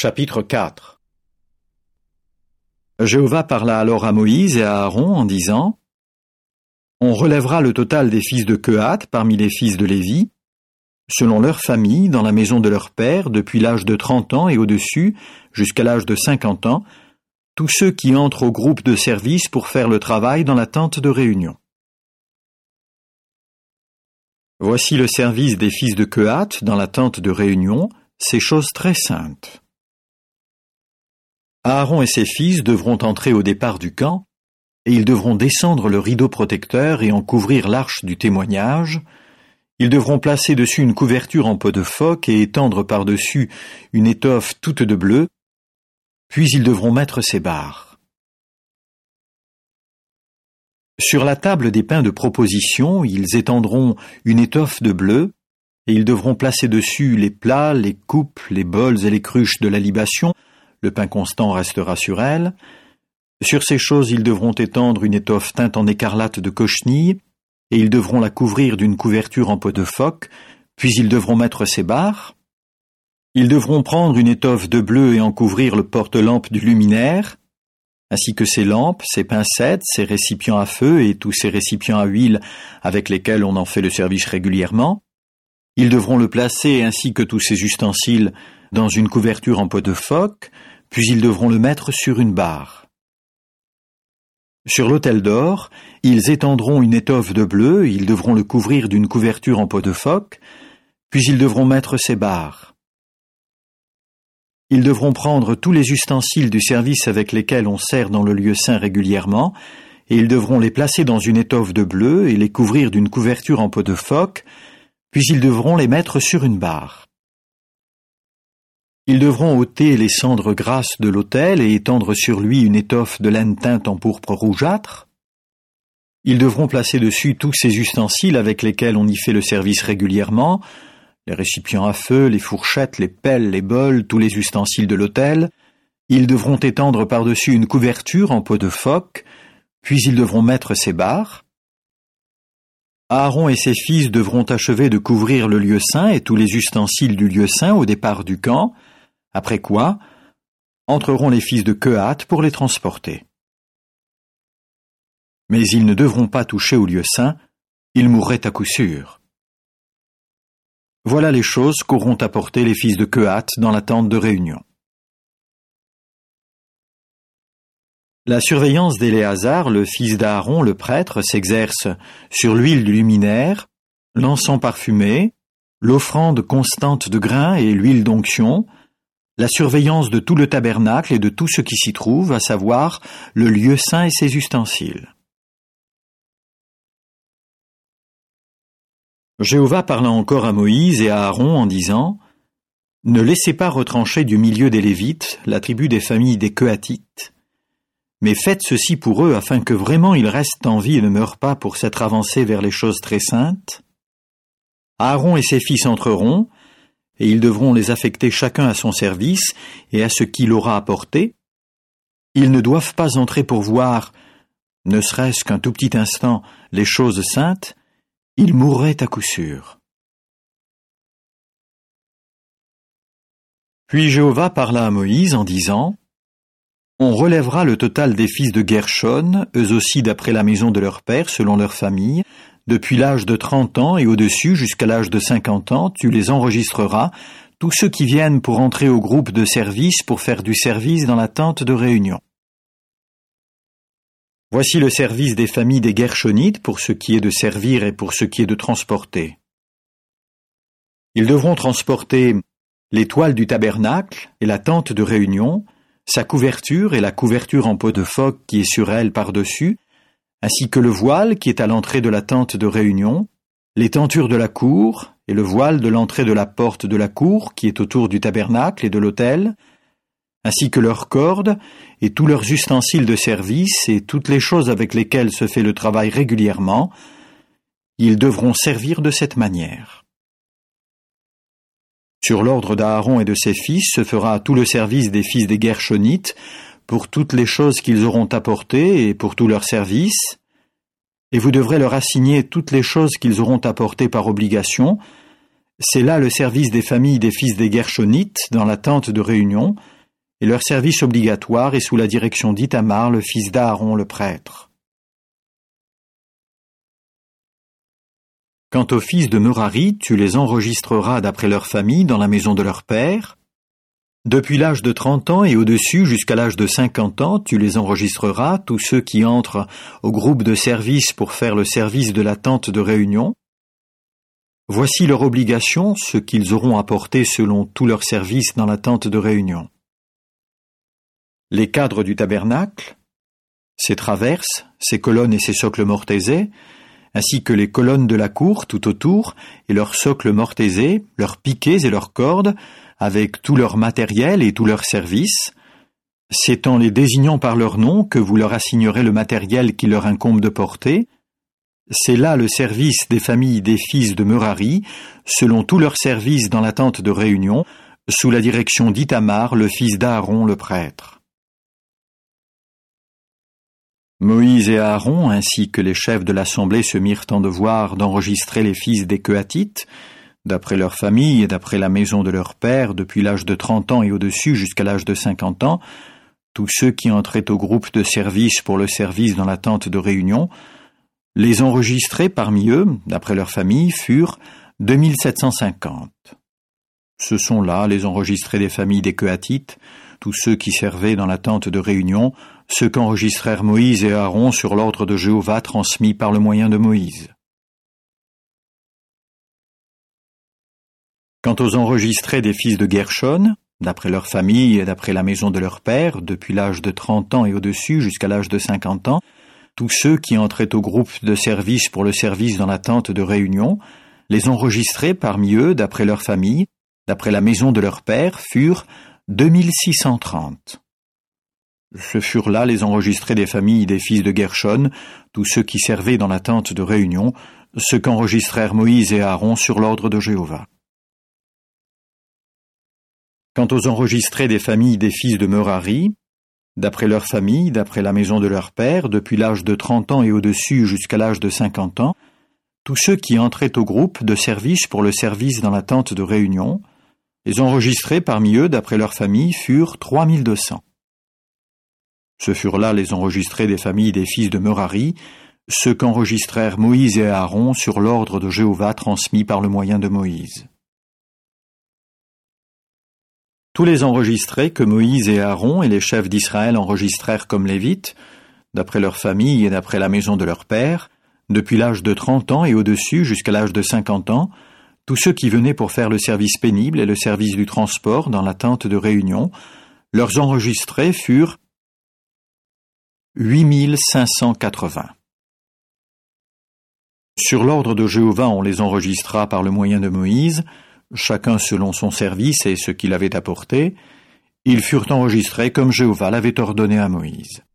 Chapitre 4. Jéhovah parla alors à Moïse et à Aaron en disant : On relèvera le total des fils de Kehath parmi les fils de Lévi, selon leur famille, dans la maison de leur père, depuis l'âge de 30 ans et au-dessus, jusqu'à l'âge de 50 ans, tous ceux qui entrent au groupe de service pour faire le travail dans la tente de réunion. Voici le service des fils de Kehath dans la tente de réunion, ces choses très saintes. Aaron et ses fils devront entrer au départ du camp, et ils devront descendre le rideau protecteur et en couvrir l'arche du témoignage. Ils devront placer dessus une couverture en peau de phoque et étendre par-dessus une étoffe toute de bleu, puis ils devront mettre ses barres. Sur la table des pains de proposition, ils étendront une étoffe de bleu, et ils devront placer dessus les plats, les coupes, les bols et les cruches de la libation. Le pain constant restera sur elle. Sur ces choses, ils devront étendre une étoffe teinte en écarlate de cochenille, et ils devront la couvrir d'une couverture en peau de phoque, puis ils devront mettre ses barres. Ils devront prendre une étoffe de bleu et en couvrir le porte-lampe du luminaire, ainsi que ses lampes, ses pincettes, ses récipients à feu et tous ces récipients à huile avec lesquels on en fait le service régulièrement. Ils devront le placer, ainsi que tous ces ustensiles, dans une couverture en peau de phoque, puis ils devront le mettre sur une barre. Sur l'autel d'or, ils étendront une étoffe de bleu, ils devront le couvrir d'une couverture en peau de phoque, puis ils devront mettre ses barres. Ils devront prendre tous les ustensiles du service avec lesquels on sert dans le lieu saint régulièrement, et ils devront les placer dans une étoffe de bleu et les couvrir d'une couverture en peau de phoque, puis ils devront les mettre sur une barre. Ils devront ôter les cendres grasses de l'autel et étendre sur lui une étoffe de laine teinte en pourpre rougeâtre. Ils devront placer dessus tous ces ustensiles avec lesquels on y fait le service régulièrement, les récipients à feu, les fourchettes, les pelles, les bols, tous les ustensiles de l'autel. Ils devront étendre par-dessus une couverture en peau de phoque, puis ils devront mettre ses barres. Aaron et ses fils devront achever de couvrir le lieu saint et tous les ustensiles du lieu saint au départ du camp, après quoi entreront les fils de Kehath pour les transporter. Mais ils ne devront pas toucher au lieu saint, ils mourraient à coup sûr. Voilà les choses qu'auront apportées les fils de Kehath dans la tente de réunion. La surveillance d'Éléazar, le fils d'Aaron, le prêtre, s'exerce sur l'huile du luminaire, l'encens parfumé, l'offrande constante de grains et l'huile d'onction, la surveillance de tout le tabernacle et de tout ce qui s'y trouve, à savoir le lieu saint et ses ustensiles. Jéhovah parla encore à Moïse et à Aaron en disant : Ne laissez pas retrancher du milieu des Lévites la tribu des familles des Kehathites, mais faites ceci pour eux afin que vraiment ils restent en vie et ne meurent pas pour s'être avancés vers les choses très saintes. Aaron et ses fils entreront, et ils devront les affecter chacun à son service et à ce qu'il aura apporté. Ils ne doivent pas entrer pour voir, ne serait-ce qu'un tout petit instant, les choses saintes, ils mourraient à coup sûr. Puis Jéhovah parla à Moïse en disant : On relèvera le total des fils de Gershon, eux aussi d'après la maison de leur père, selon leur famille, depuis l'âge de 30 ans et au-dessus jusqu'à l'âge de 50 ans, tu les enregistreras, tous ceux qui viennent pour entrer au groupe de service pour faire du service dans la tente de réunion. Voici le service des familles des Gershonites pour ce qui est de servir et pour ce qui est de transporter. Ils devront transporter les toiles du tabernacle et la tente de réunion, sa couverture et la couverture en peau de phoque qui est sur elle par-dessus, ainsi que le voile qui est à l'entrée de la tente de réunion, les tentures de la cour et le voile de l'entrée de la porte de la cour qui est autour du tabernacle et de l'autel, ainsi que leurs cordes et tous leurs ustensiles de service et toutes les choses avec lesquelles se fait le travail régulièrement, ils devront servir de cette manière. Sur l'ordre d'Aaron et de ses fils se fera tout le service des fils des Gershonites pour toutes les choses qu'ils auront apportées et pour tout leur service, et vous devrez leur assigner toutes les choses qu'ils auront apportées par obligation, C'est là le service des familles des fils des Gershonites dans la tente de réunion, et leur service obligatoire est sous la direction d'Ithamar, le fils d'Aaron le prêtre. Quant aux fils de Merari, tu les enregistreras d'après leur famille dans la maison de leur père. Depuis l'âge de 30 ans et au-dessus jusqu'à l'âge de 50 ans, tu les enregistreras, tous ceux qui entrent au groupe de service pour faire le service de la tente de réunion. Voici leur obligation, ce qu'ils auront apporté selon tout leur service dans la tente de réunion. Les cadres du tabernacle, ses traverses, ses colonnes et ses socles mortaisés, ainsi que les colonnes de la cour tout autour, et leurs socles mortaisés, leurs piquets et leurs cordes, avec tout leur matériel et tout leur service. C'est en les désignant par leur nom que vous leur assignerez le matériel qui leur incombe de porter. C'est là le service des familles des fils de Merari, selon tout leur service dans la tente de réunion, sous la direction d'Ithamar, le fils d'Aaron le prêtre. Moïse et Aaron, ainsi que les chefs de l'assemblée, se mirent en devoir d'enregistrer les fils des Kehathites, d'après leur famille et d'après la maison de leur père, depuis l'âge de 30 ans et au-dessus jusqu'à l'âge de 50 ans, tous ceux qui entraient au groupe de service pour le service dans la tente de réunion. Les enregistrés parmi eux, d'après leur famille, furent 2750. Ce sont là les enregistrés des familles des Kehathites, tous ceux qui servaient dans la tente de réunion, ceux qu'enregistrèrent Moïse et Aaron sur l'ordre de Jéhovah transmis par le moyen de Moïse. Quant aux enregistrés des fils de Gershon, d'après leur famille et d'après la maison de leur père, depuis l'âge de 30 ans et au-dessus jusqu'à l'âge de 50 ans, tous ceux qui entraient au groupe de service pour le service dans la tente de réunion, les enregistrés parmi eux, d'après leur famille, d'après la maison de leur père, furent 2630. Ce furent là les enregistrés des familles des fils de Gershon, tous ceux qui servaient dans la tente de réunion, ceux qu'enregistrèrent Moïse et Aaron sur l'ordre de Jéhovah. Quant aux enregistrés des familles des fils de Merari, d'après leur famille, d'après la maison de leur père, depuis l'âge de 30 ans et au-dessus jusqu'à l'âge de 50 ans, tous ceux qui entraient au groupe de service pour le service dans la tente de réunion, les enregistrés parmi eux, d'après leur famille, furent 3200. Ce furent là les enregistrés des familles des fils de Merari, ceux qu'enregistrèrent Moïse et Aaron sur l'ordre de Jéhovah transmis par le moyen de Moïse. Tous les enregistrés que Moïse et Aaron et les chefs d'Israël enregistrèrent comme lévites, d'après leur famille et d'après la maison de leur père, depuis l'âge de 30 ans et au-dessus jusqu'à l'âge de 50 ans, tous ceux qui venaient pour faire le service pénible et le service du transport dans la tente de réunion, leurs enregistrés furent 8580. Sur l'ordre de Jéhovah, on les enregistra par le moyen de Moïse, chacun selon son service et ce qu'il avait apporté. Ils furent enregistrés comme Jéhovah l'avait ordonné à Moïse.